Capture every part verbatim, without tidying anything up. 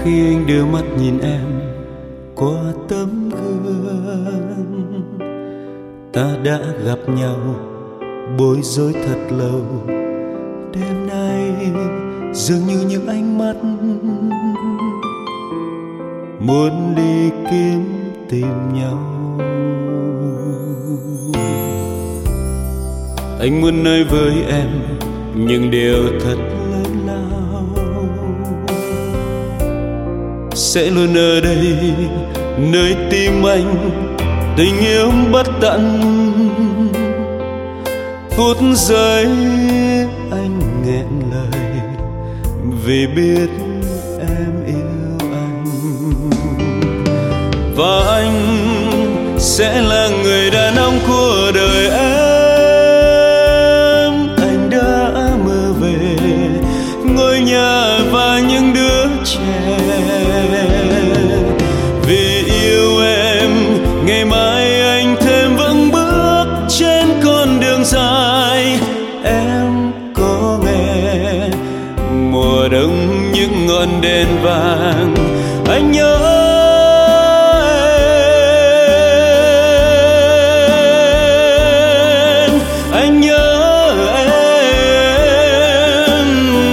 khi anh đưa mắt nhìn em qua tấm gương. Ta đã gặp nhau bối rối thật lâu, đêm nay dường như những ánh mắt muốn đi kiếm tìm nhau. Anh muốn nói với em những điều thật lớn lao, sẽ luôn ở đây nơi tim anh, tình yêu bất tận. Phút giây anh nghẹn lời vì biết em yêu anh, và anh sẽ là người đàn ông của đời em. Anh đã mơ về ngôi nhà và những đứa trẻ, vì yêu em ngày mai anh thêm vững bước trên con đường dài. Em có nghe mùa đông những ngọn đèn vàng, anh nhớ em, anh nhớ em,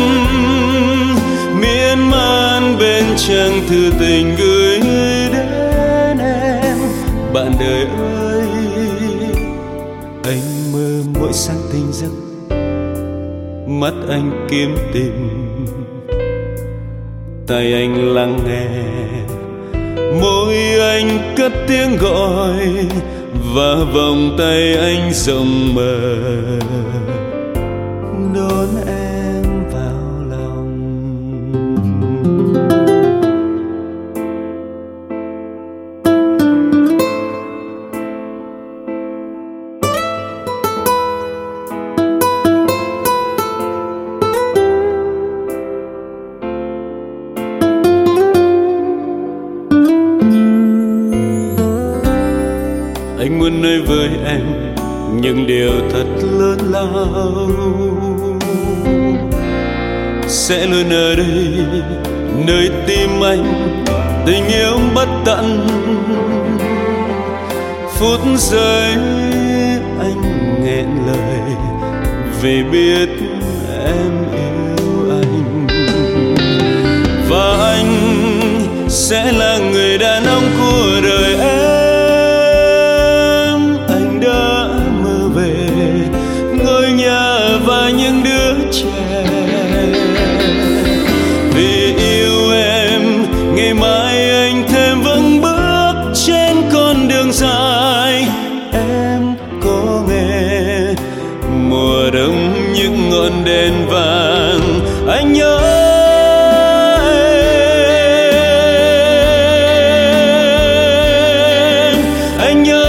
miên man bên trang thư tình gửi đến em. Bạn đời ơi, anh mơ mỗi sáng tỉnh giấc, mắt anh kiếm tìm, tay anh lắng nghe, môi anh cất tiếng gọi, và vòng tay anh rộng mở đón em vào lòng. Anh muốn nói với em những điều thật lớn lao, sẽ luôn ở đây nơi tim anh, tình yêu bất tận. Phút giây anh nghẹn lời vì biết em yêu anh, và anh sẽ là người đàn ông của đời em. Và những đứa trẻ, vì yêu em ngày mai anh thêm vững bước trên con đường dài. Em có nghe mùa đông những ngọn đèn vàng, anh nhớ em, anh nhớ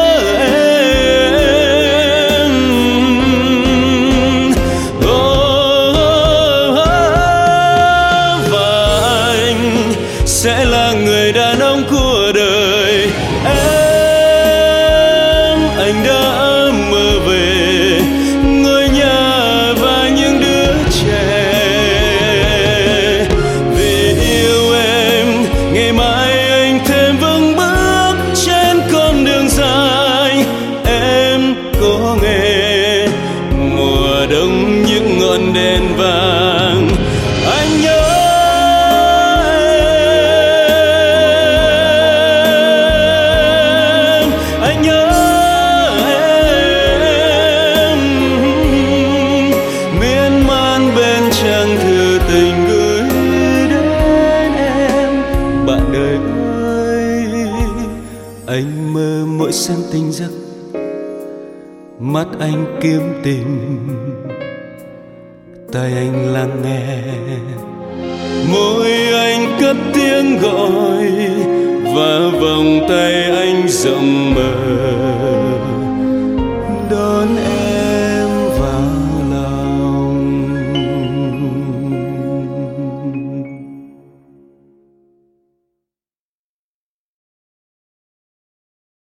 sẽ là người đàn ông của đời em. Anh đã mơ về ngôi nhà và những đứa trẻ, vì yêu em ngày mai anh thêm vững bước trên con đường dài. Em có nghe mùa đông những ngọn đèn vàng, anh nhớ trang thư tình gửi đến em. Bạn đời ơi, anh mơ mỗi sáng tỉnh giấc, mắt anh kiếm tìm, tay anh lắng nghe, môi anh cất tiếng gọi, và vòng tay anh rộng mở